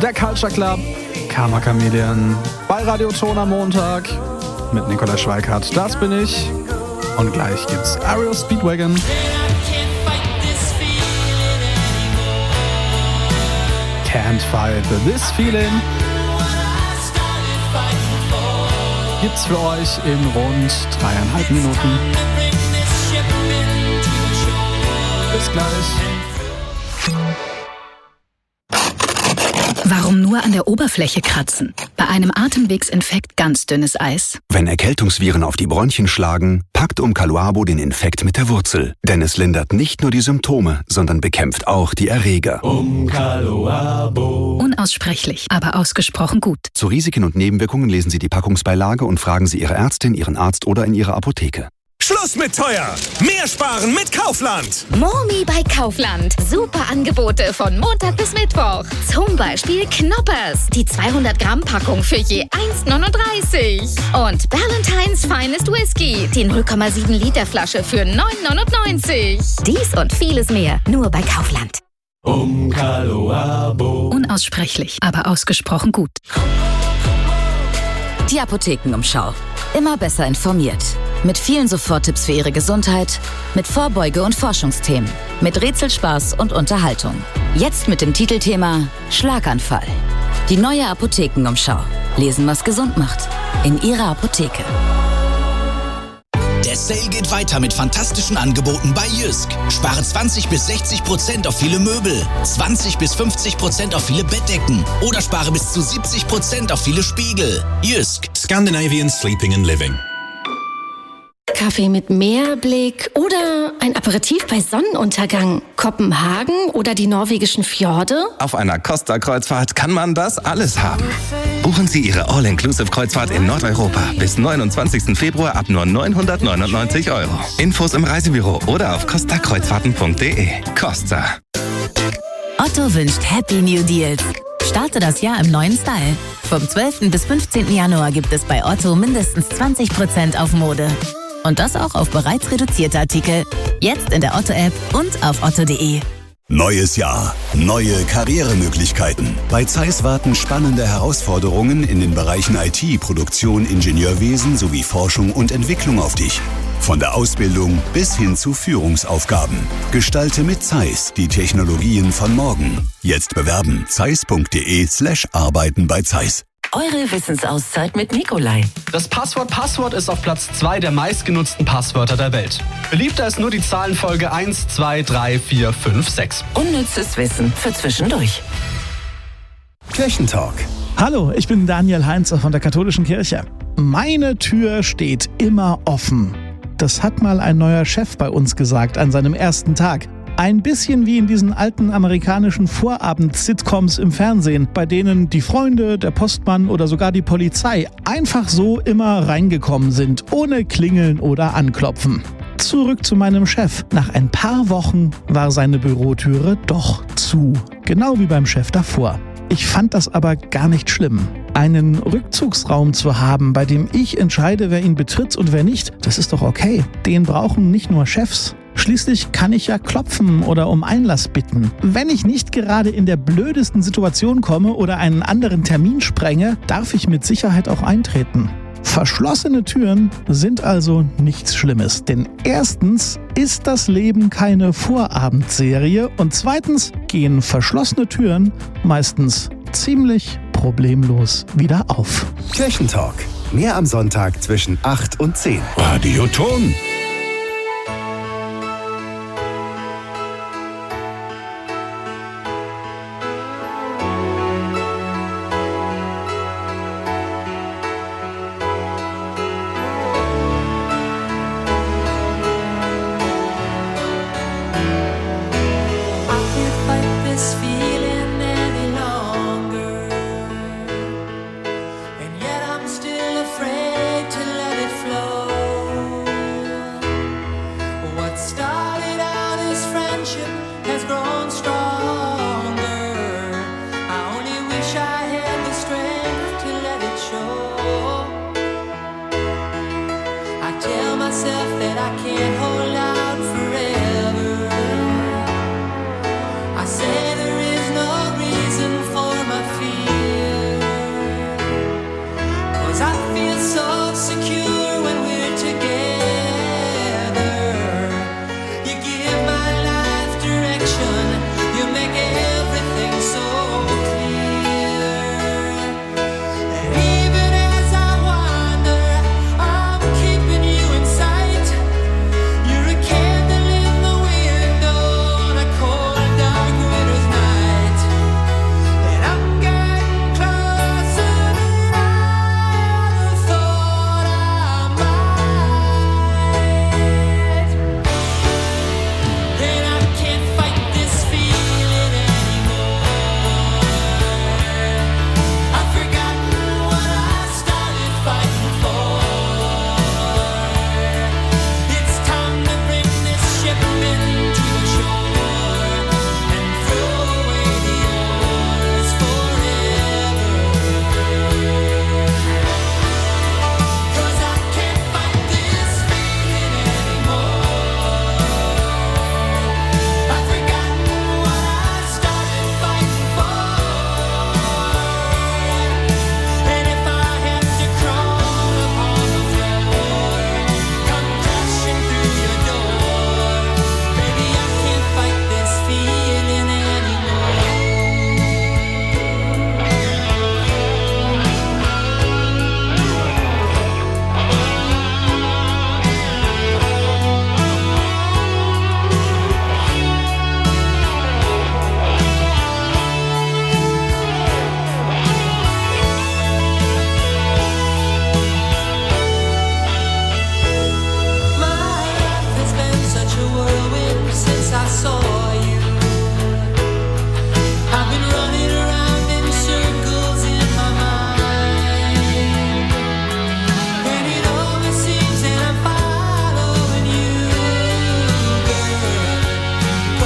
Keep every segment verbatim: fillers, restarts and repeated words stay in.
der Culture Club, Karma Chameleon, bei Radio Ton am Montag mit Nicola Schweikart. Das bin ich. Und gleich gibt's Aerial Speedwagon. Can't Fight This Feeling gibt's für euch in rund dreieinhalb Minuten. Bis gleich. Warum nur an der Oberfläche kratzen? Bei einem Atemwegsinfekt ganz dünnes Eis. Wenn Erkältungsviren auf die Bronchien schlagen, packt Umkaluabo den Infekt mit der Wurzel. Denn es lindert nicht nur die Symptome, sondern bekämpft auch die Erreger. Umkaluabo. Unaussprechlich, aber ausgesprochen gut. Zu Risiken und Nebenwirkungen lesen Sie die Packungsbeilage und fragen Sie Ihre Ärztin, Ihren Arzt oder in Ihrer Apotheke. Schluss mit teuer! Mehr sparen mit Kaufland! Momi bei Kaufland. Super Angebote von Montag bis Mittwoch. Zum Beispiel Knoppers. Die zweihundert Gramm Packung für je eins neununddreißig. Und Ballantine's Finest Whisky. Die null Komma sieben Liter Flasche für neun neunundneunzig. Dies und vieles mehr nur bei Kaufland. Umkaluabo. Unaussprechlich, aber ausgesprochen gut. Die Apothekenumschau. Immer besser informiert. Mit vielen Soforttipps für Ihre Gesundheit, mit Vorbeuge- und Forschungsthemen, mit Rätselspaß und Unterhaltung. Jetzt mit dem Titelthema Schlaganfall. Die neue Apothekenumschau. Lesen, was gesund macht. In Ihrer Apotheke. Der Sale geht weiter mit fantastischen Angeboten bei Jysk. Spare zwanzig bis sechzig Prozent auf viele Möbel, zwanzig bis fünfzig Prozent auf viele Bettdecken oder spare bis zu siebzig Prozent auf viele Spiegel. Jysk. Scandinavian Sleeping and Living. Kaffee mit Meerblick oder ein Aperitif bei Sonnenuntergang. Kopenhagen oder die norwegischen Fjorde? Auf einer Costa-Kreuzfahrt kann man das alles haben. Buchen Sie Ihre All-Inclusive-Kreuzfahrt in Nordeuropa bis neunundzwanzigsten Februar ab nur neunhundertneunundneunzig Euro. Infos im Reisebüro oder auf costa kreuzfahrten punkt de. Costa. Otto wünscht Happy New Deals. Starte das Jahr im neuen Style. Vom zwölften bis fünfzehnten Januar gibt es bei Otto mindestens zwanzig Prozent auf Mode. Und das auch auf bereits reduzierte Artikel. Jetzt in der Otto-App und auf otto punkt de. Neues Jahr, neue Karrieremöglichkeiten. Bei Zeiss warten spannende Herausforderungen in den Bereichen I T, Produktion, Ingenieurwesen sowie Forschung und Entwicklung auf dich. Von der Ausbildung bis hin zu Führungsaufgaben. Gestalte mit Zeiss die Technologien von morgen. Jetzt bewerben zeiss punkt de slash arbeiten bei Zeiss. Eure Wissensauszeit mit Nikolai. Das Passwort Passwort ist auf Platz zwei der meistgenutzten Passwörter der Welt. Beliebter ist nur die Zahlenfolge eins, zwei, drei, vier, fünf, sechs. Unnützes Wissen für zwischendurch. Kirchentalk. Hallo, ich bin Daniel Heinzer von der Katholischen Kirche. Meine Tür steht immer offen. Das hat mal ein neuer Chef bei uns gesagt an seinem ersten Tag. Ein bisschen wie in diesen alten amerikanischen Vorabend-Sitcoms im Fernsehen, bei denen die Freunde, der Postmann oder sogar die Polizei einfach so immer reingekommen sind, ohne klingeln oder anklopfen. Zurück zu meinem Chef. Nach ein paar Wochen war seine Bürotüre doch zu. Genau wie beim Chef davor. Ich fand das aber gar nicht schlimm. Einen Rückzugsraum zu haben, bei dem ich entscheide, wer ihn betritt und wer nicht, das ist doch okay. Den brauchen nicht nur Chefs. Schließlich kann ich ja klopfen oder um Einlass bitten. Wenn ich nicht gerade in der blödesten Situation komme oder einen anderen Termin sprenge, darf ich mit Sicherheit auch eintreten. Verschlossene Türen sind also nichts Schlimmes, denn erstens ist das Leben keine Vorabendserie und zweitens gehen verschlossene Türen meistens ziemlich problemlos wieder auf. Kirchentalk. Mehr am Sonntag zwischen acht und zehn. Radio Ton. I say there is no reason for my fear.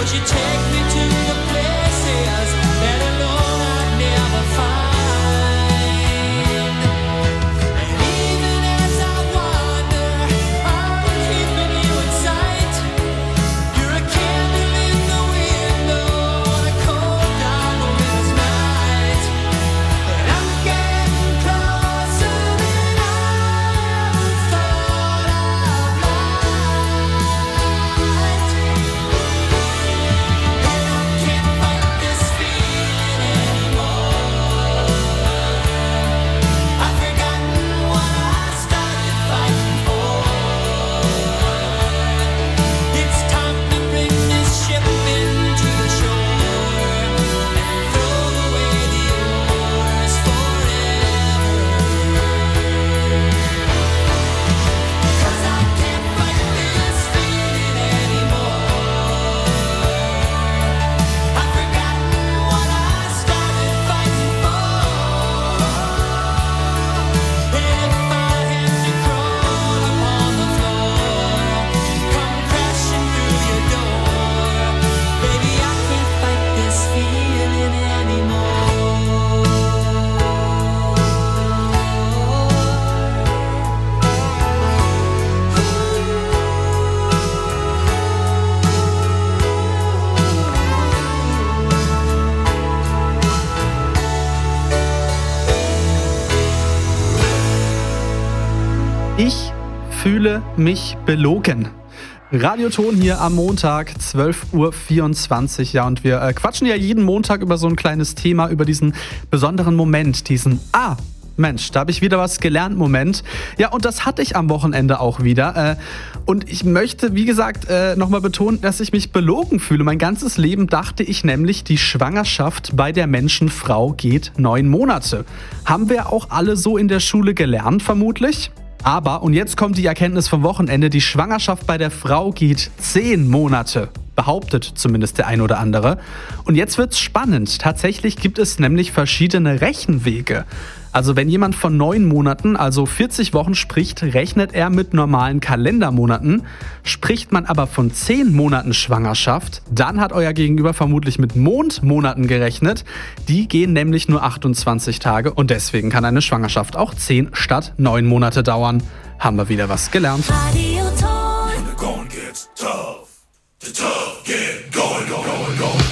Ich fühle mich belogen. Radioton hier am Montag, zwölf Uhr vierundzwanzig. Ja, und wir äh, quatschen ja jeden Montag über so ein kleines Thema, über diesen besonderen Moment, diesen Ah, Mensch, da habe ich wieder was gelernt Moment. Ja, und das hatte ich am Wochenende auch wieder. Äh, und ich möchte, wie gesagt, äh, nochmal betonen, dass ich mich belogen fühle. Mein ganzes Leben dachte ich nämlich, die Schwangerschaft bei der Menschenfrau geht neun Monate. Haben wir auch alle so in der Schule gelernt, vermutlich? Aber, und jetzt kommt die Erkenntnis vom Wochenende, die Schwangerschaft bei der Frau geht zehn Monate. Behauptet zumindest der ein oder andere. Und jetzt wird's spannend. Tatsächlich gibt es nämlich verschiedene Rechenwege. Also wenn jemand von neun Monaten, also vierzig Wochen spricht, rechnet er mit normalen Kalendermonaten. Spricht man aber von zehn Monaten Schwangerschaft, dann hat euer Gegenüber vermutlich mit Mondmonaten gerechnet. Die gehen nämlich nur achtundzwanzig Tage und deswegen kann eine Schwangerschaft auch zehn statt neun Monate dauern. Haben wir wieder was gelernt. Radioton. When the going gets tough, the tough get going, going, going, going.